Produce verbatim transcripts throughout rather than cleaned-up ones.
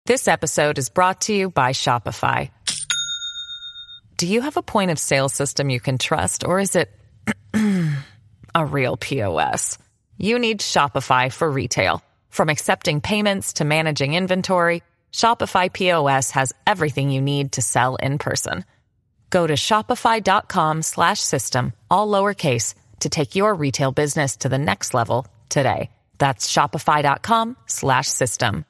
This episode is brought to you by Shopify. Do you have a point of sale system you can trust, or is it a real P O S? You need Shopify for retail. From accepting payments to managing inventory, Shopify P O S has everything you need to sell in person. Go to shopify.com slash system, all lowercase, to take your retail business to the next level today. That's shopify.com slash system.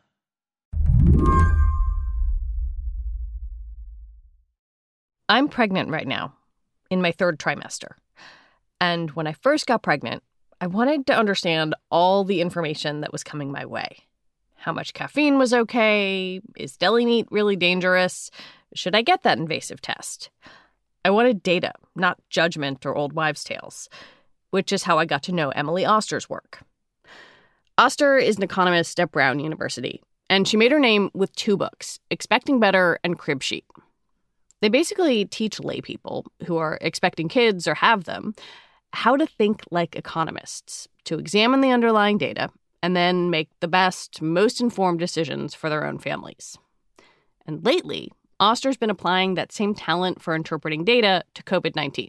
I'm pregnant right now, in my third trimester. And when I first got pregnant, I wanted to understand all the information that was coming my way. How much caffeine was okay? Is deli meat really dangerous? Should I get that invasive test? I wanted data, not judgment or old wives' tales, which is how I got to know Emily Oster's work. Oster is an economist at Brown University, and she made her name with two books, Expecting Better and Crib Sheet. They basically teach laypeople who are expecting kids or have them how to think like economists, to examine the underlying data, and then make the best, most informed decisions for their own families. And lately, Oster's been applying that same talent for interpreting data to covid nineteen.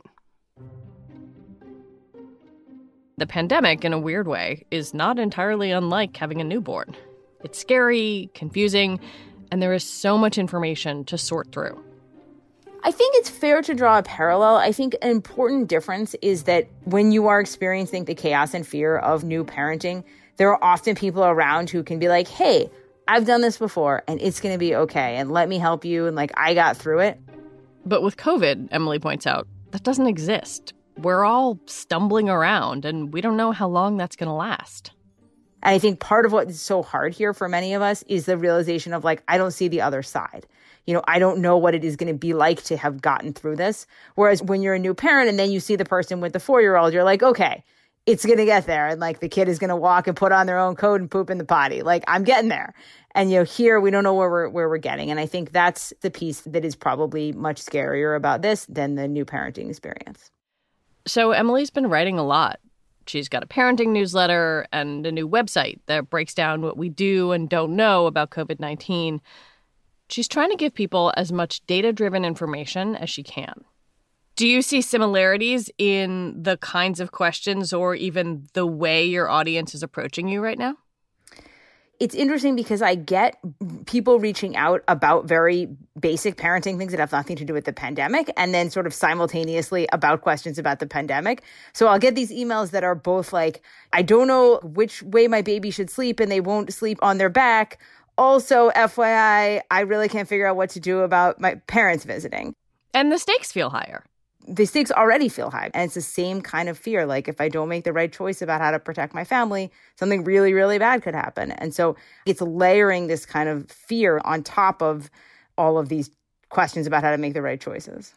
The pandemic, in a weird way, is not entirely unlike having a newborn. It's scary, confusing, and there is so much information to sort through. I think it's fair to draw a parallel. I think an important difference is that when you are experiencing the chaos and fear of new parenting, there are often people around who can be like, hey, I've done this before and it's going to be okay. And let me help you. And like, I got through it. But with COVID, Emily points out, that doesn't exist. We're all stumbling around and we don't know how long that's going to last. And I think part of what is so hard here for many of us is the realization of like, I don't see the other side. You know, I don't know what it is going to be like to have gotten through this. Whereas when you're a new parent and then you see the person with the four-year-old, you're like, okay, it's going to get there. And like the kid is going to walk and put on their own coat and poop in the potty. Like I'm getting there. And, you know, here we don't know where we're, where we're getting. And I think that's the piece that is probably much scarier about this than the new parenting experience. So Emily's been writing a lot. She's got a parenting newsletter and a new website that breaks down what we do and don't know about covid nineteen. She's trying to give people as much data-driven information as she can. Do you see similarities in the kinds of questions or even the way your audience is approaching you right now? It's interesting because I get people reaching out about very basic parenting things that have nothing to do with the pandemic, and then sort of simultaneously about questions about the pandemic. So I'll get these emails that are both like, I don't know which way my baby should sleep and they won't sleep on their back. Also, F Y I, I really can't figure out what to do about my parents visiting. And the stakes feel higher. The stakes already feel high. And it's the same kind of fear. Like if I don't make the right choice about how to protect my family, something really, really bad could happen. And so it's layering this kind of fear on top of all of these questions about how to make the right choices.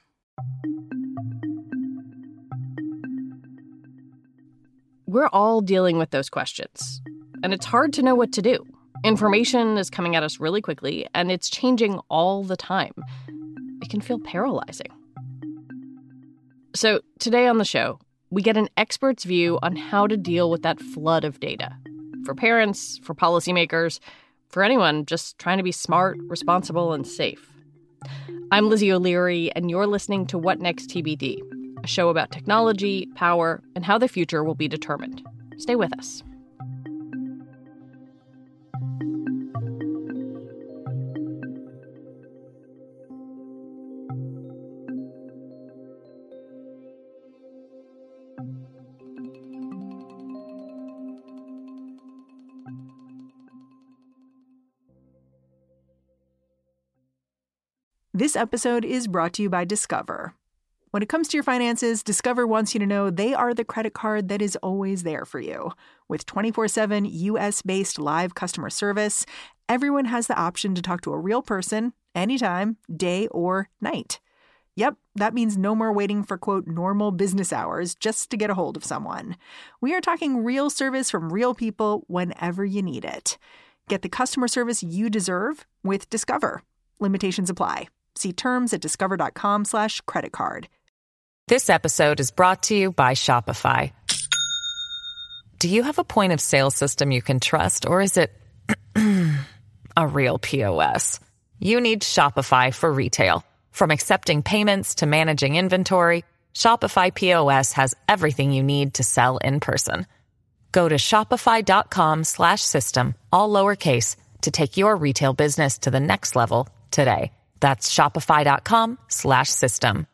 We're all dealing with those questions. And it's hard to know what to do. Information is coming at us really quickly, and it's changing all the time. It can feel paralyzing. So today on the show, we get an expert's view on how to deal with that flood of data. For parents, for policymakers, for anyone just trying to be smart, responsible, and safe. I'm Lizzie O'Leary, and you're listening to What Next T B D, a show about technology, power, and how the future will be determined. Stay with us. This episode is brought to you by Discover. When it comes to your finances, Discover wants you to know they are the credit card that is always there for you. With twenty-four seven U S-based live customer service, everyone has the option to talk to a real person anytime, day or night. Yep, that means no more waiting for, quote, normal business hours just to get a hold of someone. We are talking real service from real people whenever you need it. Get the customer service you deserve with Discover. Limitations apply. See terms at discover.com slash credit card. This episode is brought to you by Shopify. Do you have a point of sale system you can trust, or is it a real P O S. You need Shopify for retail. From accepting payments to managing inventory, Shopify P O S has everything you need to sell in person. Go to shopify.com slash system, all lowercase, to take your retail business to the next level today. That's shopify.com slash system.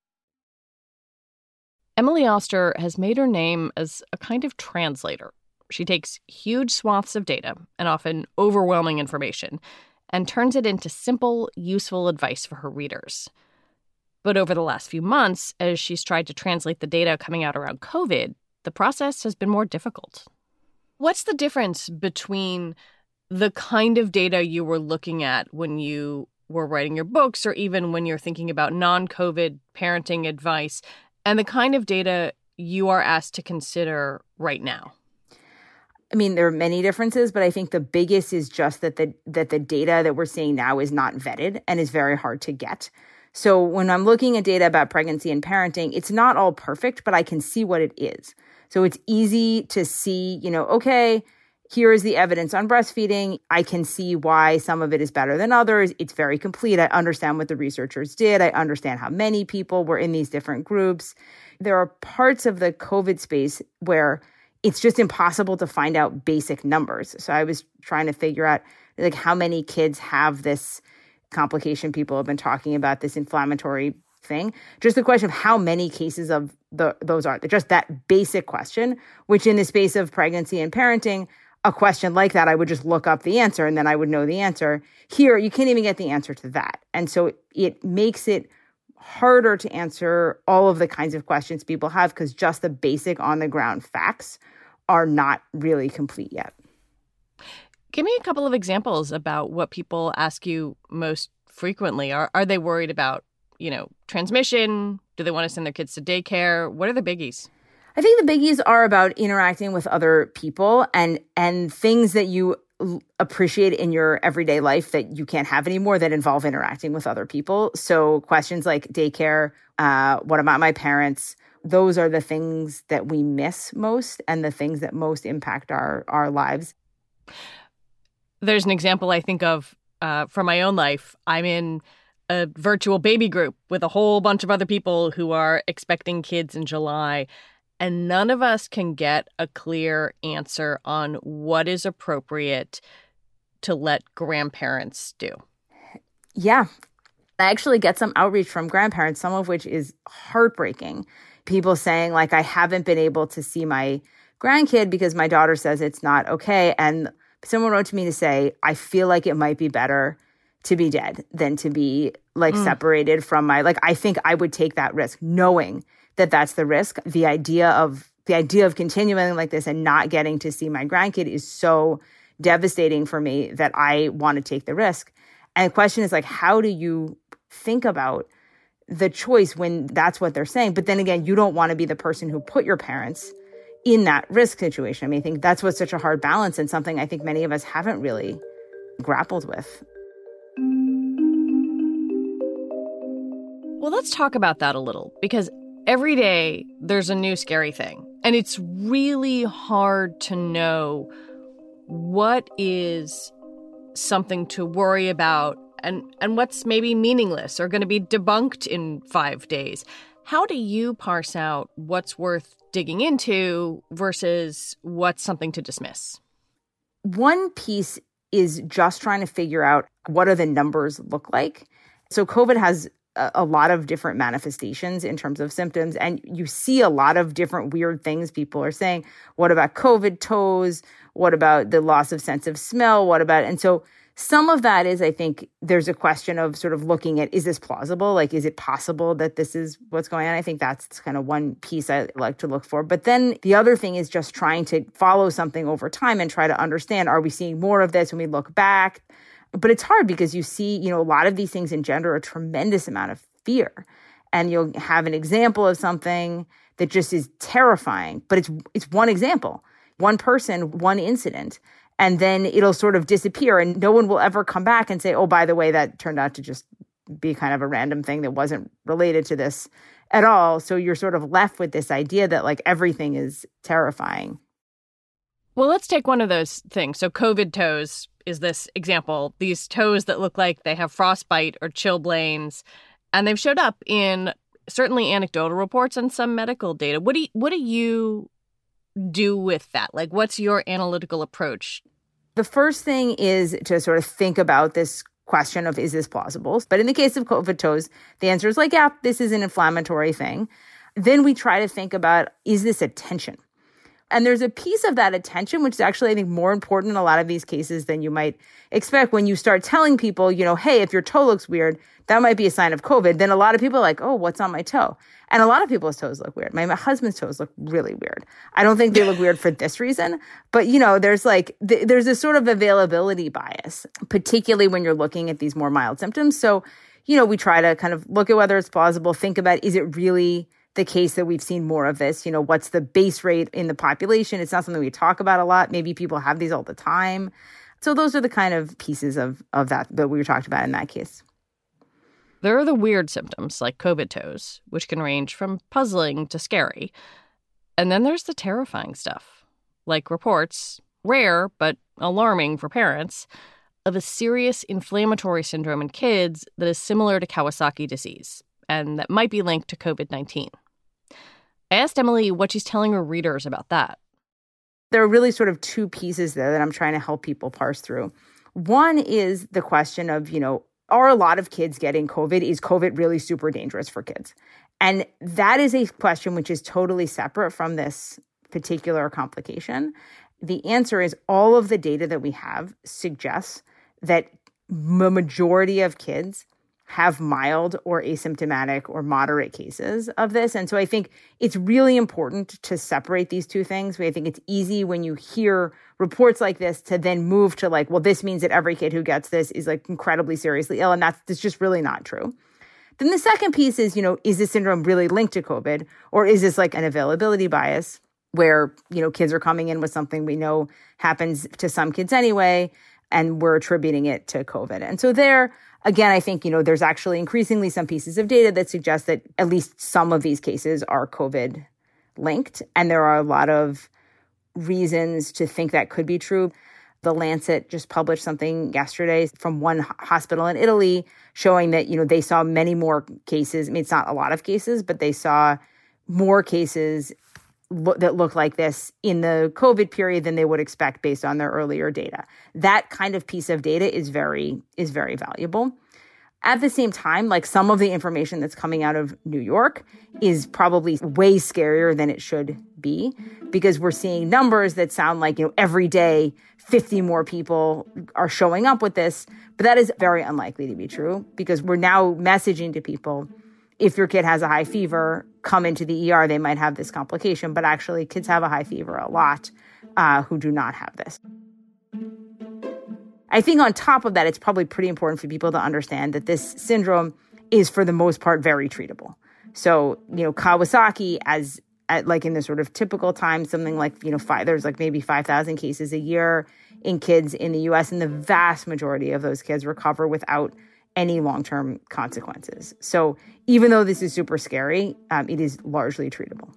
Emily Oster has made her name as a kind of translator. She takes huge swaths of data and often overwhelming information and turns it into simple, useful advice for her readers. But over the last few months, as she's tried to translate the data coming out around COVID, the process has been more difficult. What's the difference between the kind of data you were looking at when you were writing your books, or even when you're thinking about non-COVID parenting advice, and the kind of data you are asked to consider right now? I mean, there are many differences, but I think the biggest is just that the that the data that we're seeing now is not vetted and is very hard to get. So when I'm looking at data about pregnancy and parenting, it's not all perfect, but I can see what it is. So it's easy to see, you know, okay, here is the evidence on breastfeeding. I can see why some of it is better than others. It's very complete. I understand what the researchers did. I understand how many people were in these different groups. There are parts of the COVID space where it's just impossible to find out basic numbers. So I was trying to figure out like how many kids have this complication. People have been talking about this inflammatory thing. Just the question of how many cases of the those are. Just that basic question, which in the space of pregnancy and parenting, a question like that, I would just look up the answer and then I would know the answer. Here, you can't even get the answer to that. And so it makes it harder to answer all of the kinds of questions people have because just the basic on-the-ground facts are not really complete yet. Give me a couple of examples about what people ask you most frequently. Are are they worried about, you know, transmission? Do they want to send their kids to daycare? What are the biggies? I think the biggies are about interacting with other people and and things that you appreciate in your everyday life that you can't have anymore that involve interacting with other people. So questions like daycare, uh, what about my parents? Those are the things that we miss most and the things that most impact our, our lives. There's an example I think of uh, from my own life. I'm in a virtual baby group with a whole bunch of other people who are expecting kids in July. And none of us can get a clear answer on what is appropriate to let grandparents do. Yeah. I actually get some outreach from grandparents, some of which is heartbreaking. People saying, like, I haven't been able to see my grandkid because my daughter says it's not okay. And someone wrote to me to say, I feel like it might be better to be dead than to be, like, mm. separated from my, like, I think I would take that risk knowing that that's the risk. The idea of the idea of continuing like this and not getting to see my grandkid is so devastating for me that I want to take the risk. And the question is, like, how do you think about the choice when that's what they're saying? But then again, you don't want to be the person who put your parents in that risk situation. I mean, I think that's what's such a hard balance and something I think many of us haven't really grappled with. Well, let's talk about that a little, because every day there's a new scary thing, and it's really hard to know what is something to worry about and, and what's maybe meaningless or going to be debunked in five days. How do you parse out what's worth digging into versus what's something to dismiss? One piece is just trying to figure out what do the numbers look like. So COVID has a lot of different manifestations in terms of symptoms. And you see a lot of different weird things people are saying. What about COVID toes? What about the loss of sense of smell? What about, and so some of that is, I think there's a question of sort of looking at, is this plausible? Like, is it possible that this is what's going on? I think that's kind of one piece I like to look for. But then the other thing is just trying to follow something over time and try to understand, are we seeing more of this when we look back? But it's hard because you see, you know, a lot of these things engender a tremendous amount of fear. And you'll have an example of something that just is terrifying, but it's it's one example, one person, one incident. And then it'll sort of disappear and no one will ever come back and say, oh, by the way, that turned out to just be kind of a random thing that wasn't related to this at all. So you're sort of left with this idea that, like, everything is terrifying. Well, let's take one of those things. So COVID toes is this example, these toes that look like they have frostbite or chilblains, and they've showed up in certainly anecdotal reports and some medical data. What do you, what do you do with that? Like, what's your analytical approach? The first thing is to sort of think about this question of, is this plausible? But in the case of COVID toes, the answer is like, yeah, this is an inflammatory thing. Then we try to think about, is this a tension? And there's a piece of that attention, which is actually, I think, more important in a lot of these cases than you might expect. When you start telling people, you know, hey, if your toe looks weird, that might be a sign of COVID. Then a lot of people are like, oh, what's on my toe? And a lot of people's toes look weird. My, my husband's toes look really weird. I don't think they look weird for this reason. But, you know, there's like, th- there's a sort of availability bias, particularly when you're looking at these more mild symptoms. So, you know, we try to kind of look at whether it's plausible, think about, is it really the case that we've seen more of this? You know, what's the base rate in the population? It's not something we talk about a lot. Maybe people have these all the time. So those are the kind of pieces of, of that that we were talked about in that case. There are the weird symptoms like COVID toes, which can range from puzzling to scary. And then there's the terrifying stuff, like reports, rare but alarming for parents, of a serious inflammatory syndrome in kids that is similar to Kawasaki disease and that might be linked to COVID nineteen. I asked Emily what she's telling her readers about that. There are really sort of two pieces there that I'm trying to help people parse through. One is the question of, you know, are a lot of kids getting COVID? Is COVID really super dangerous for kids? And that is a question which is totally separate from this particular complication. The answer is all of the data that we have suggests that the majority of kids have mild or asymptomatic or moderate cases of this. And so I think it's really important to separate these two things. I think it's easy when you hear reports like this to then move to like, well, this means that every kid who gets this is like incredibly seriously ill. And that's, that's just really not true. Then the second piece is, you know, is this syndrome really linked to COVID? Or is this like an availability bias where, you know, kids are coming in with something we know happens to some kids anyway, and we're attributing it to COVID? And so there, again, I think, you know, there's actually increasingly some pieces of data that suggest that at least some of these cases are COVID linked. And there are a lot of reasons to think that could be true. The Lancet just published something yesterday from one hospital in Italy showing that, you know, they saw many more cases. I mean, it's not a lot of cases, but they saw more cases lo- that look like this in the COVID period than they would expect based on their earlier data. That kind of piece of data is very, is very valuable. At the same time, like some of the information that's coming out of New York is probably way scarier than it should be, because we're seeing numbers that sound like, you know, every day fifty more people are showing up with this. But that is very unlikely to be true, because we're now messaging to people, if your kid has a high fever, come into the E R, they might have this complication. But actually, kids have a high fever a lot uh, who do not have this. I think on top of that, it's probably pretty important for people to understand that this syndrome is, for the most part, very treatable. So, you know, Kawasaki, as at like in the sort of typical time, something like, you know, five, there's like maybe five thousand cases a year in kids in the U S, and the vast majority of those kids recover without any long-term consequences. So even though this is super scary, um, it is largely treatable.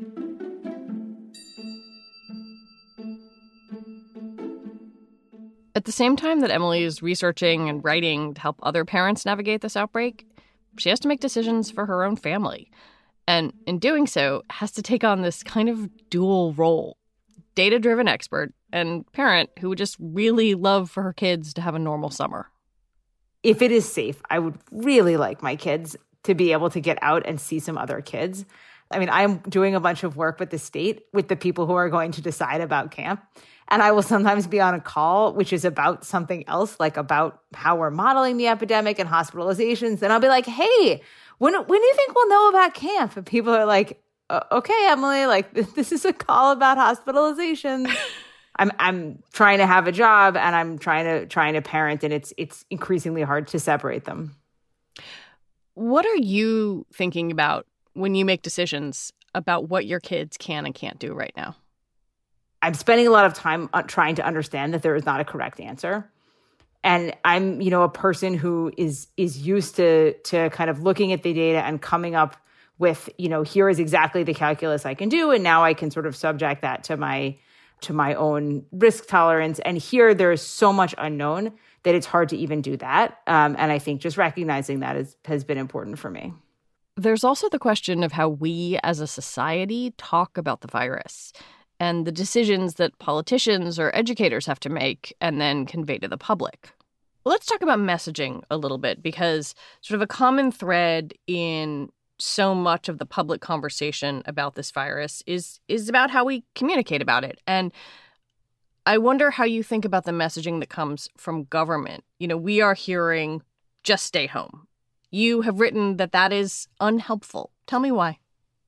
At the same time that Emily is researching and writing to help other parents navigate this outbreak, she has to make decisions for her own family. And in doing so, has to take on this kind of dual role: data-driven expert and parent who would just really love for her kids to have a normal summer. If it is safe, I would really like my kids to be able to get out and see some other kids. I mean, I'm doing a bunch of work with the state, with the people who are going to decide about camp. And I will sometimes be on a call, which is about something else, like about how we're modeling the epidemic and hospitalizations. And I'll be like, hey, when, when do you think we'll know about camp? And people are like, okay, Emily, like this is a call about hospitalizations. I'm I'm trying to have a job, and I'm trying to trying to parent, and it's it's increasingly hard to separate them. What are you thinking about when you make decisions about what your kids can and can't do right now? I'm spending a lot of time trying to understand that there is not a correct answer. And I'm, you know, a person who is is used to to kind of looking at the data and coming up with, you know, here is exactly the calculus I can do. And now I can sort of subject that to my to my own risk tolerance. And here there is so much unknown that it's hard to even do that. Um, and I think just recognizing that is, has been important for me. There's also the question of how we as a society talk about the virus and the decisions that politicians or educators have to make and then convey to the public. Let's talk about messaging a little bit, because sort of a common thread in so much of the public conversation about this virus is is about how we communicate about it. And I wonder how you think about the messaging that comes from government. You know, we are hearing just stay home. You have written that that is unhelpful. Tell me why.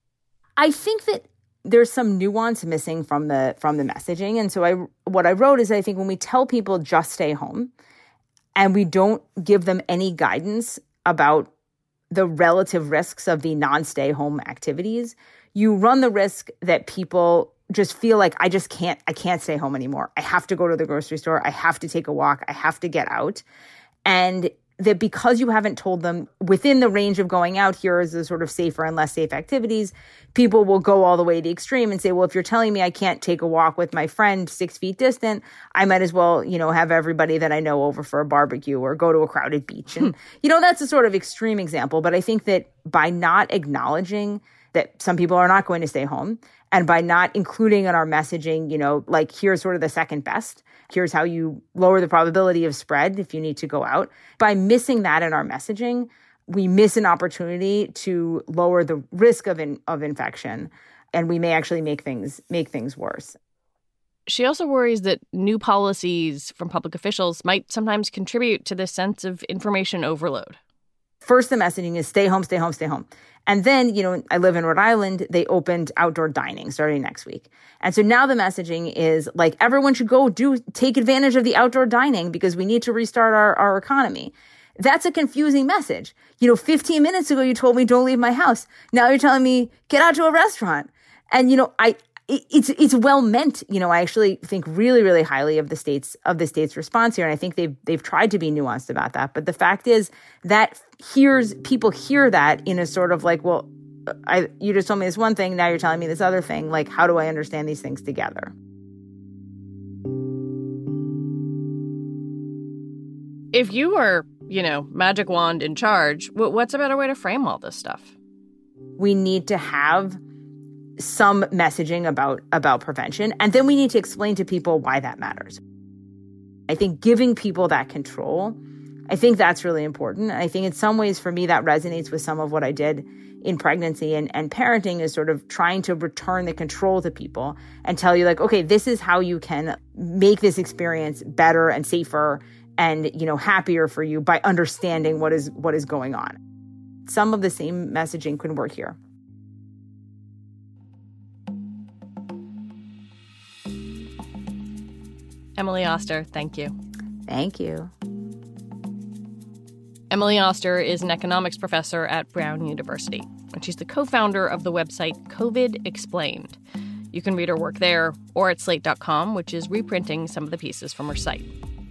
I think that there's some nuance missing from the from the messaging. And so I what I wrote is I think when we tell people just stay home and we don't give them any guidance about the relative risks of the non-stay home activities, you run the risk that people just feel like I just can't, I can't stay home anymore. I have to go to the grocery store. I have to take a walk. I have to get out. And that because you haven't told them within the range of going out, here is the sort of safer and less safe activities, people will go all the way to the extreme and say, well, if you're telling me I can't take a walk with my friend six feet distant, I might as well, you know, have everybody that I know over for a barbecue or go to a crowded beach. And, you know, that's a sort of extreme example. But I think that by not acknowledging that some people are not going to stay home, and by not including in our messaging, you know, like here's sort of the second best, here's how you lower the probability of spread if you need to go out. By missing that in our messaging, we miss an opportunity to lower the risk of in, of infection, and we may actually make things make things worse. She also worries that new policies from public officials might sometimes contribute to this sense of information overload. First, the messaging is stay home, stay home, stay home. And then, you know, I live in Rhode Island. They opened outdoor dining starting next week. And so now the messaging is like, everyone should go do take advantage of the outdoor dining because we need to restart our, our economy. That's a confusing message. You know, fifteen minutes ago, you told me don't leave my house. Now you're telling me get out to a restaurant. And, you know, I it's it's well meant. You know, I actually think really, really highly of the state's of the state's response here. And I think they've they've tried to be nuanced about that. But the fact is that hears people hear that in a sort of like, well, I you just told me this one thing, now you're telling me this other thing. Like, how do I understand these things together? If you were, you know, magic wand in charge, what's a better way to frame all this stuff? We need to have some messaging about, about prevention, and then we need to explain to people why that matters. I think giving people that control, I think that's really important. I think in some ways, for me, that resonates with some of what I did in pregnancy and, and parenting, is sort of trying to return the control to people and tell you, like, okay, this is how you can make this experience better and safer and, you know, happier for you by understanding what is what is going on. Some of the same messaging can work here. Emily Oster, thank you. Thank you. Emily Oster is an economics professor at Brown University, and she's the co-founder of the website COVID Explained. You can read her work there or at slate dot com, which is reprinting some of the pieces from her site.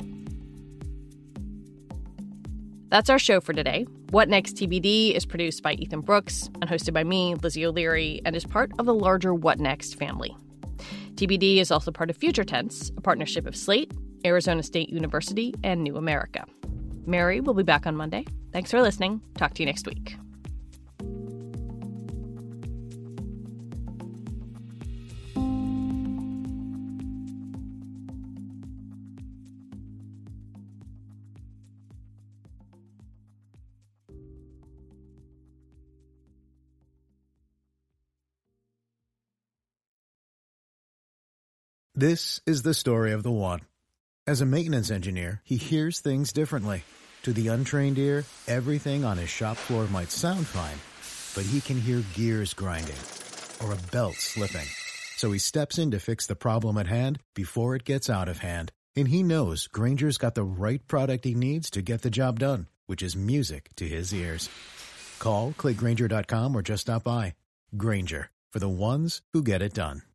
That's our show for today. What Next T B D is produced by Ethan Brooks and hosted by me, Lizzie O'Leary, and is part of the larger What Next family. T B D is also part of Future Tense, a partnership of Slate, Arizona State University, and New America. Mary will be back on Monday. Thanks for listening. Talk to you next week. This is the story of the one. As a maintenance engineer, he hears things differently. To the untrained ear, everything on his shop floor might sound fine, but he can hear gears grinding or a belt slipping. So he steps in to fix the problem at hand before it gets out of hand. And he knows Grainger's got the right product he needs to get the job done, which is music to his ears. Call, click Grainger dot com, or just stop by. Grainger, for the ones who get it done.